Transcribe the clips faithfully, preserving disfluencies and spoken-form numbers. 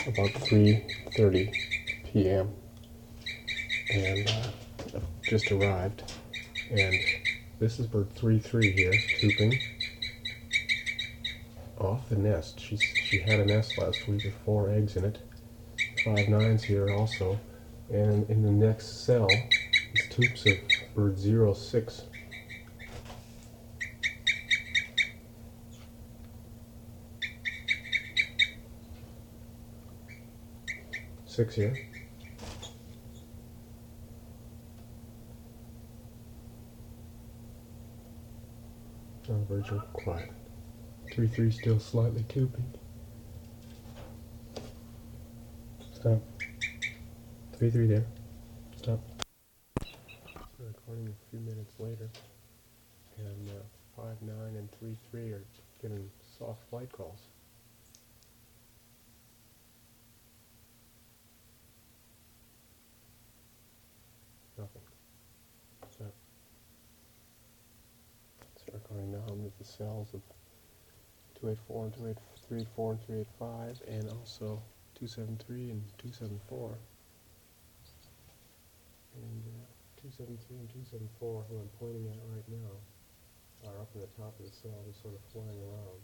about three thirty p m and uh, just arrived. And this is bird three three here, cooping off the nest. She's, she had a nest last week with four eggs in it. Five nines here also. And in the next cell is toops of bird zero six. Six here. Now the birds are quiet. Three three still slightly tooping. Stop. Three three there. Stop. Recording a few minutes later, and uh, five nine and three three are getting soft flight calls. Nothing. Stop. So recording now with the cells of two eight four and two eight three four and three eight five, and also two seven three and two seven four. And uh, two seven three and two seven four, who I'm pointing at right now, are up in the top of the cell, just sort of flying around.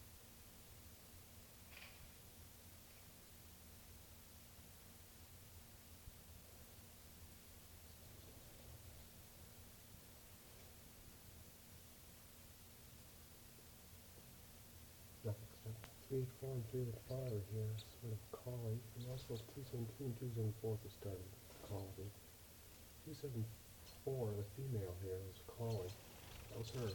Nothing. Stop. three eight four and three eight five are here, sort of calling, and also two seven two and two seven four are starting to call me. two seven four, the female here, is calling. That was her.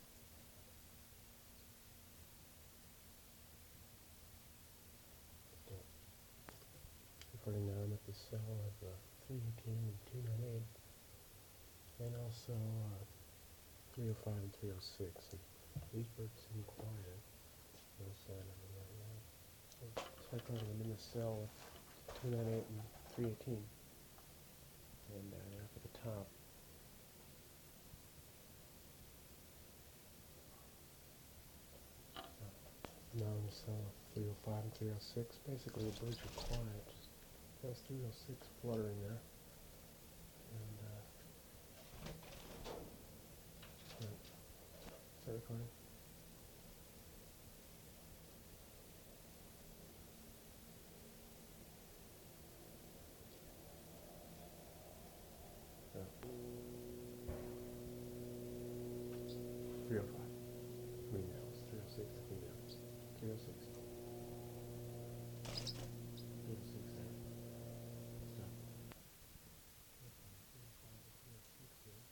Stop. Recording now, I'm at the cell of uh, three eighteen and two ninety-eight, and also uh, three oh five and three oh six. And these birds seem quiet. No sign of them right now. So I thought I'm in the cell of two ninety-eight and three eighteen. And uh, they're up at the top. Now in the cell of three oh five and three oh six. Basically the birds are quiet. Just there's three oh six fluttering there. And uh right. Start recording. three oh five. Females. three oh six to females. three oh six. three oh six there. Stop. three oh five to three oh six here.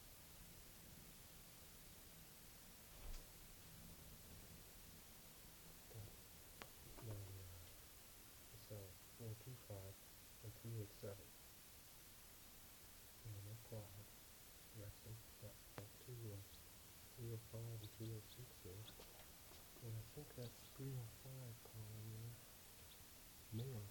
Stop. Now uh, so four two five and three eight seven. And they're quiet. Resting. Stop. Two uh, three oh five and three oh six here. And I think that's three oh five calling there. Male.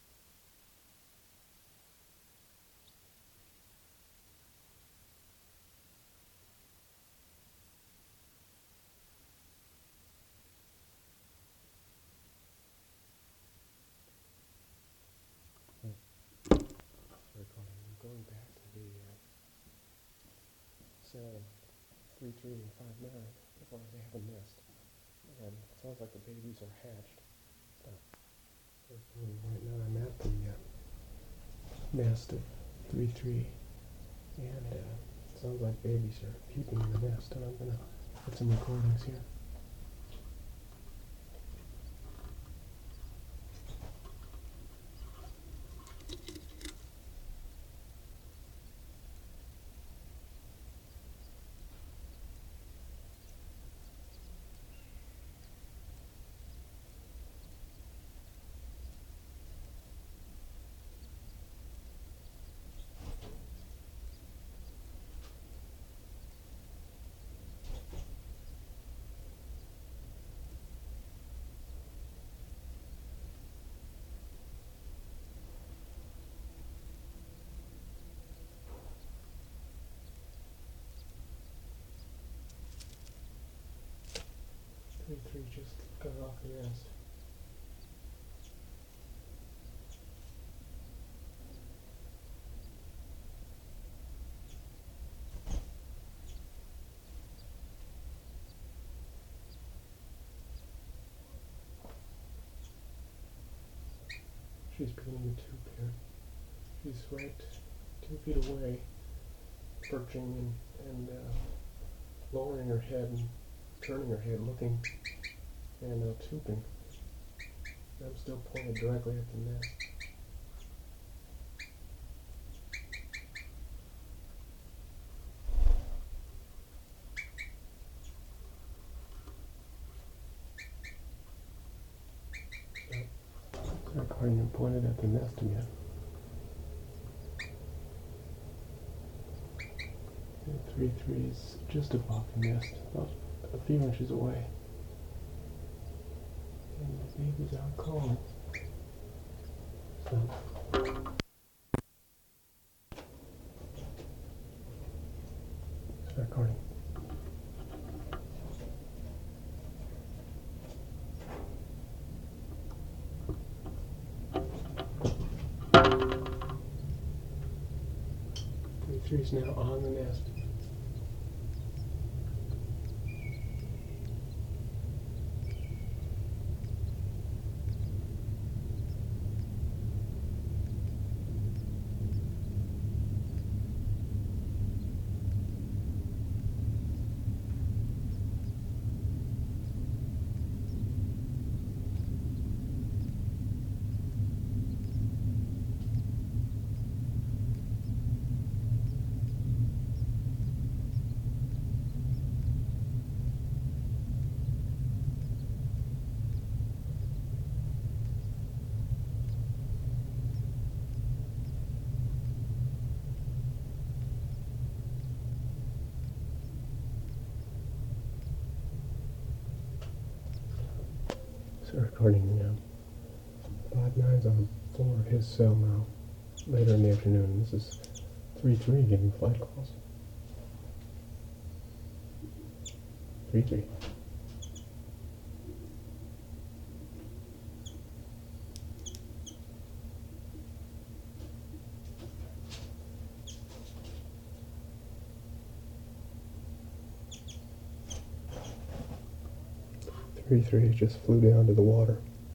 Hmm. Recording. I'm going back to the uh, cell three three and five nine. Before they have a nest. And it sounds like the babies are hatched. Stop. Recording right now. I'm at the uh, nest of three three. And uh, it sounds like babies are peeping in the nest. And I'm going to put some recordings here. three three just got off the nest. She's beginning to tube here. She's right two feet away, perching and, and uh, lowering her head and turning her head, looking and uh, tubing. I'm still pointed directly at the nest. So, recording and pointed at the nest again. And three threes just above the nest, about a few inches away. And the baby's out calling. So, start recording. Three threes now on the nest. So recording now. Five nines on the floor of his cell now. Later in the afternoon. This is three three giving flight calls. Three three. Three three just flew down to the water.